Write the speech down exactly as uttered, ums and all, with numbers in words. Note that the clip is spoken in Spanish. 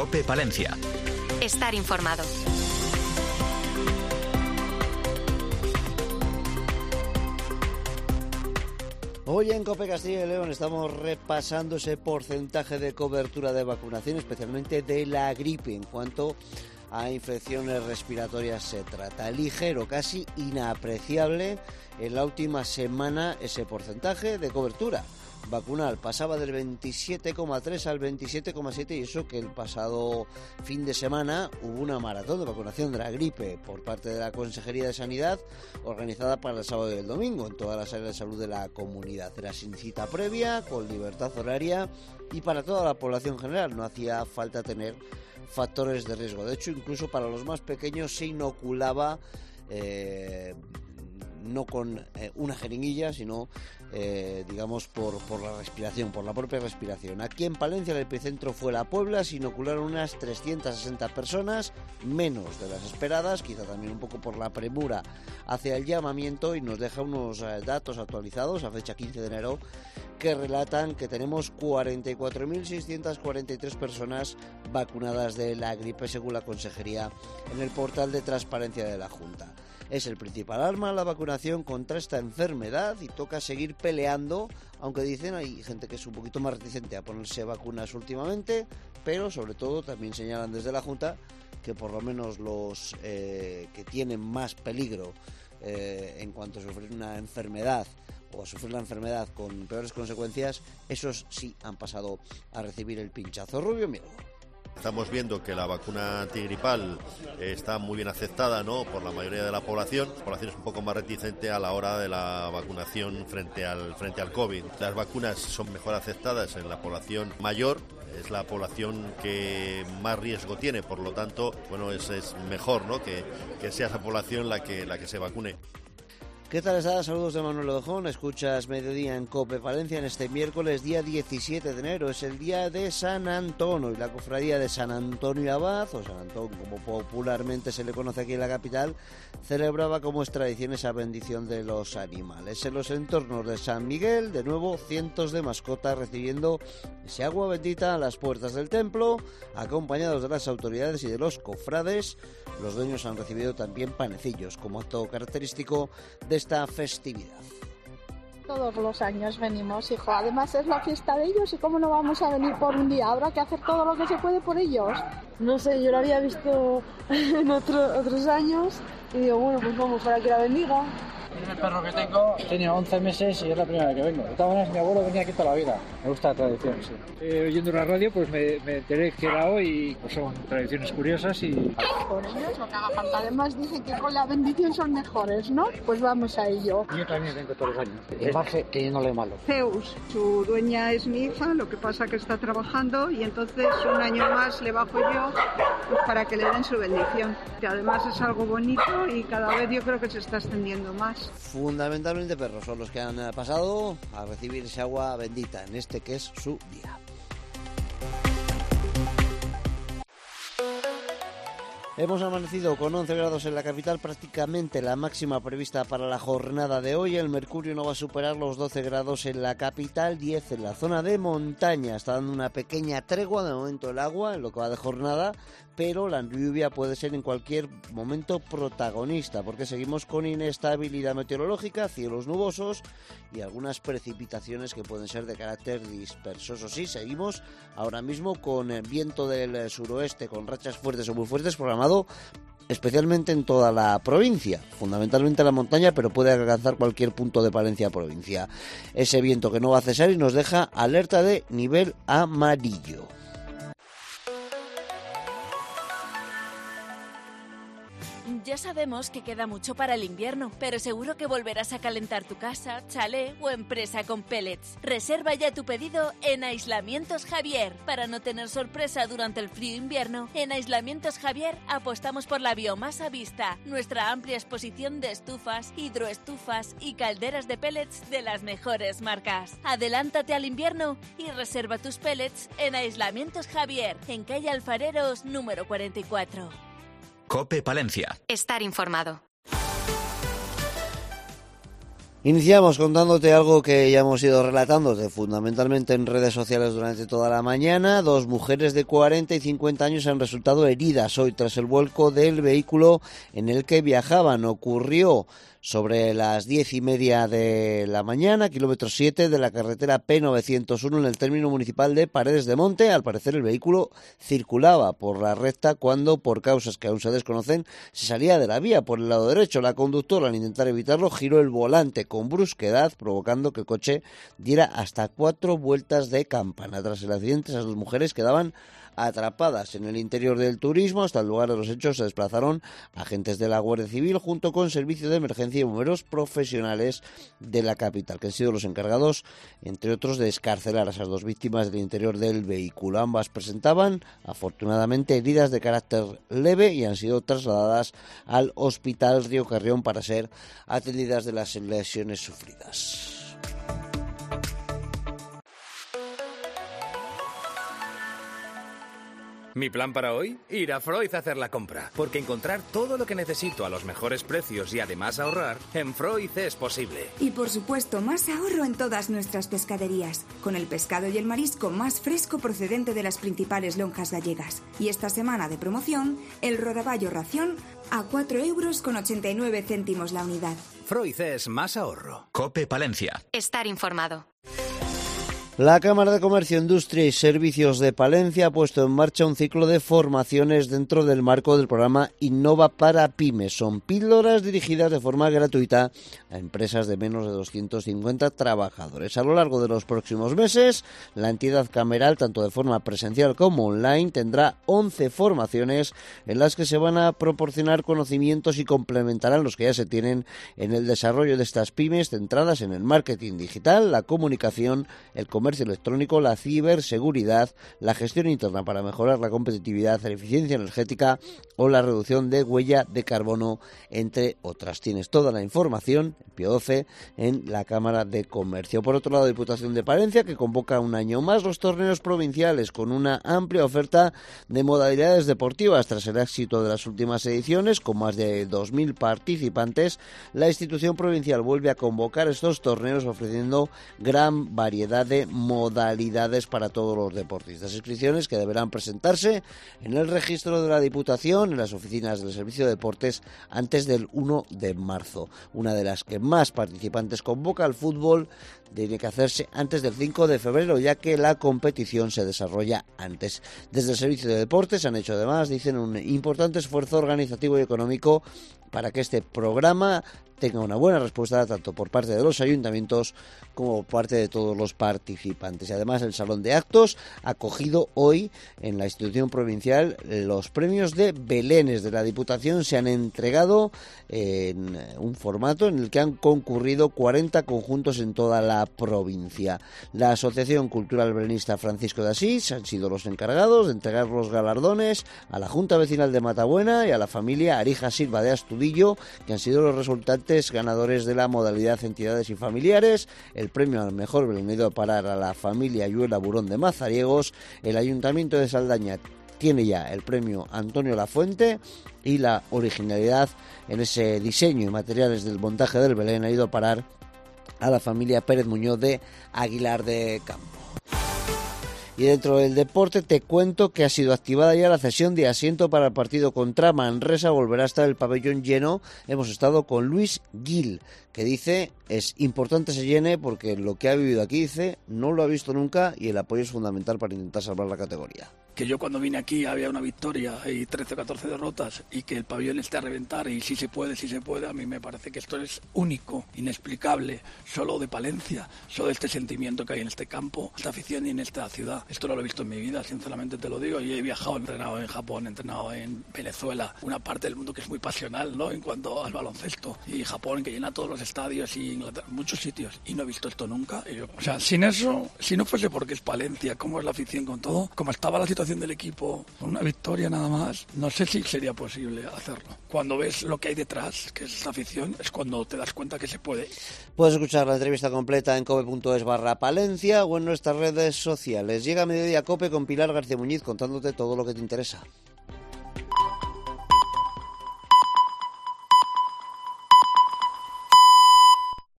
COPE Palencia. Estar informado. Hoy en COPE Castilla y León estamos repasando ese porcentaje de cobertura de vacunación, especialmente de la gripe. En cuanto a infecciones respiratorias se trata, ligero, casi inapreciable en la última semana ese porcentaje de cobertura vacunal. Pasaba del veintisiete coma tres al veintisiete coma siete, y eso que el pasado fin de semana hubo una maratón de vacunación de la gripe por parte de la Consejería de Sanidad, organizada para el sábado y el domingo en todas las áreas de salud de la comunidad. Era sin cita previa, con libertad horaria y para toda la población general. No hacía falta tener factores de riesgo. De hecho, incluso para los más pequeños se inoculaba eh, no con eh, una jeringuilla, sino eh, digamos por, por la respiración, por la propia respiración. Aquí en Palencia el epicentro fue la Puebla, se inocularon unas trescientas sesenta personas, menos de las esperadas, quizá también un poco por la premura hacia el llamamiento, y nos deja unos eh, datos actualizados a fecha quince de enero que relatan que tenemos cuarenta y cuatro mil seiscientas cuarenta y tres personas vacunadas de la gripe, según la Consejería en el portal de transparencia de la Junta. Es el principal arma la vacunación contra esta enfermedad y toca seguir peleando, aunque dicen hay gente que es un poquito más reticente a ponerse vacunas últimamente, pero sobre todo también señalan desde la Junta que por lo menos los eh, que tienen más peligro eh, en cuanto a sufrir una enfermedad o a sufrir la enfermedad con peores consecuencias, esos sí han pasado a recibir el pinchazo. Rubio Mirgo. Estamos viendo que la vacuna antigripal está muy bien aceptada, ¿no?, por la mayoría de la población. La población es un poco más reticente a la hora de la vacunación frente al, frente al COVID. Las vacunas son mejor aceptadas en la población mayor, es la población que más riesgo tiene, por lo tanto, bueno, es, es mejor, ¿no?, que, que sea esa población la que, la que se vacune. ¿Qué tal estás? Saludos de Manuel Odejón. Escuchas Mediodía en COPE Palencia en este miércoles, día diecisiete de enero. Es el día de San Antonio, y la cofradía de San Antonio Abad, o San Antón como popularmente se le conoce aquí en la capital, celebraba, como es tradición, esa bendición de los animales. En los entornos de San Miguel, de nuevo, cientos de mascotas recibiendo ese agua bendita a las puertas del templo, acompañados de las autoridades y de los cofrades. Los dueños han recibido también panecillos como acto característico de esta festividad. Todos los años venimos, hijo. Además es la fiesta de ellos, y cómo no vamos a venir por un día. Habrá que hacer todo lo que se puede por ellos. No sé, yo lo había visto en otro, otros años y digo, bueno, pues vamos para que la bendiga. El perro que tengo tiene once meses y es la primera vez que vengo. De todas maneras, mi abuelo venía aquí toda la vida. Me gusta la tradición, sí. Eh, oyendo la radio, pues me, me enteré que era hoy, y pues son tradiciones curiosas y... Por ellos, lo que haga falta. Además dicen que con la bendición son mejores, ¿no? Pues vamos a ello. Yo también vengo todos los años. El margen que no le malo. Zeus, su dueña es mi hija, lo que pasa que está trabajando, y entonces un año más le bajo yo, pues para que le den su bendición. Que además es algo bonito y cada vez yo creo que se está extendiendo más. Fundamentalmente perros son los que han pasado a recibir ese agua bendita en este que es su día. Hemos amanecido con once grados en la capital, prácticamente la máxima prevista para la jornada de hoy. El mercurio no va a superar los doce grados en la capital, diez en la zona de montaña. Está dando una pequeña tregua de momento el agua en lo que va de jornada, pero la lluvia puede ser en cualquier momento protagonista, porque seguimos con inestabilidad meteorológica, cielos nubosos y algunas precipitaciones que pueden ser de carácter disperso. Eso sí, seguimos ahora mismo con el viento del suroeste, con rachas fuertes o muy fuertes, programado especialmente en toda la provincia, fundamentalmente en la montaña, pero puede alcanzar cualquier punto de Palencia provincia. Ese viento que no va a cesar y nos deja alerta de nivel amarillo. Ya sabemos que queda mucho para el invierno, pero seguro que volverás a calentar tu casa, chalet o empresa con pellets. Reserva ya tu pedido en Aislamientos Javier. Para no tener sorpresa durante el frío invierno, en Aislamientos Javier apostamos por la biomasa vista, nuestra amplia exposición de estufas, hidroestufas y calderas de pellets de las mejores marcas. Adelántate al invierno y reserva tus pellets en Aislamientos Javier, en calle Alfareros número cuarenta y cuatro. COPE Palencia. Estar informado. Iniciamos contándote algo que ya hemos ido relatándote fundamentalmente en redes sociales durante toda la mañana. Dos mujeres de cuarenta y cincuenta años han resultado heridas hoy tras el vuelco del vehículo en el que viajaban. Ocurrió sobre las diez y media de la mañana, kilómetro siete de la carretera P novecientos uno en el término municipal de Paredes de Monte. Al parecer el vehículo circulaba por la recta cuando, por causas que aún se desconocen, se salía de la vía por el lado derecho. La conductora, al intentar evitarlo, giró el volante con brusquedad, provocando que el coche diera hasta cuatro vueltas de campana. Tras el accidente, esas dos mujeres quedaban atrapadas en el interior del turismo. Hasta el lugar de los hechos se desplazaron agentes de la Guardia Civil junto con servicio de emergencia y bomberos profesionales de la capital, que han sido los encargados, entre otros, de excarcelar a esas dos víctimas del interior del vehículo. Ambas presentaban, afortunadamente, heridas de carácter leve y han sido trasladadas al Hospital Río Carrión para ser atendidas de las lesiones sufridas. Mi plan para hoy, ir a Freud a hacer la compra, porque encontrar todo lo que necesito a los mejores precios y además ahorrar, en Freud es posible. Y por supuesto, más ahorro en todas nuestras pescaderías, con el pescado y el marisco más fresco procedente de las principales lonjas gallegas. Y esta semana de promoción, el rodaballo ración a cuatro euros con ochenta y nueve céntimos la unidad. Freud es más ahorro. COPE Palencia. Estar informado. La Cámara de Comercio, Industria y Servicios de Palencia ha puesto en marcha un ciclo de formaciones dentro del marco del programa Innova para Pymes. Son píldoras dirigidas de forma gratuita a empresas de menos de doscientos cincuenta trabajadores. A lo largo de los próximos meses, la entidad cameral, tanto de forma presencial como online, tendrá once formaciones en las que se van a proporcionar conocimientos y complementarán los que ya se tienen en el desarrollo de estas pymes centradas en el marketing digital, la comunicación, el comercio comercio electrónico, la ciberseguridad, la gestión interna para mejorar la competitividad, la eficiencia energética o la reducción de huella de carbono, entre otras. Tienes toda la información, en Pío doce, en la Cámara de Comercio. Por otro lado, Diputación de Palencia, que convoca un año más los torneos provinciales con una amplia oferta de modalidades deportivas. Tras el éxito de las últimas ediciones, con más de dos mil participantes, la institución provincial vuelve a convocar estos torneos ofreciendo gran variedad de modalidades para todos los deportistas. Inscripciones que deberán presentarse en el registro de la Diputación, en las oficinas del Servicio de Deportes, antes del uno de marzo. Una de las que más participantes convoca al fútbol tiene que hacerse antes del cinco de febrero, ya que la competición se desarrolla antes. Desde el Servicio de Deportes han hecho además, dicen, un importante esfuerzo organizativo y económico para que este programa tenga una buena respuesta tanto por parte de los ayuntamientos como por parte de todos los participantes. Y además el Salón de Actos ha acogido hoy en la institución provincial los premios de Belenes de la Diputación. Se han entregado en un formato en el que han concurrido cuarenta conjuntos en toda la provincia. La Asociación Cultural Belenista Francisco de Asís han sido los encargados de entregar los galardones a la Junta Vecinal de Matabuena y a la familia Arija Silva de Astudillo, que han sido los resultantes ganadores de la modalidad entidades y familiares. El premio al mejor Belén ha ido a parar a la familia Ayuela Burón de Mazariegos. El Ayuntamiento de Saldaña tiene ya el premio Antonio Lafuente y la originalidad en ese diseño y materiales del montaje del Belén ha ido a parar a la familia Pérez Muñoz de Aguilar de Campo. Y dentro del deporte te cuento que ha sido activada ya la cesión de asiento para el partido contra Manresa. Volverá a estar el pabellón lleno. Hemos estado con Luis Gil, que dice es importante se llene porque lo que ha vivido aquí, dice, no lo ha visto nunca y el apoyo es fundamental para intentar salvar la categoría. Que yo cuando vine aquí había una victoria y trece o catorce derrotas y que el pabellón esté a reventar y si se puede, si se puede, a mí me parece que esto es único, inexplicable, solo de Palencia, solo de este sentimiento que hay en este campo, esta afición y en esta ciudad. Esto no lo he visto en mi vida, sinceramente te lo digo, y he viajado, he entrenado en Japón, he entrenado en Venezuela, una parte del mundo que es muy pasional, ¿no?, en cuanto al baloncesto, y Japón que llena todos los estadios y Inglaterra, muchos sitios, y no he visto esto nunca. Y yo, o sea, sin eso, si no fuese porque es Palencia, cómo es la afición con todo, como estaba la situación del equipo, con una victoria nada más, no sé si sería posible hacerlo. Cuando ves lo que hay detrás, que es la afición, es cuando te das cuenta que se puede. Puedes escuchar la entrevista completa en cope.es barra Palencia o en nuestras redes sociales. Llega a Mediodía Cope con Pilar García Muñiz contándote todo lo que te interesa.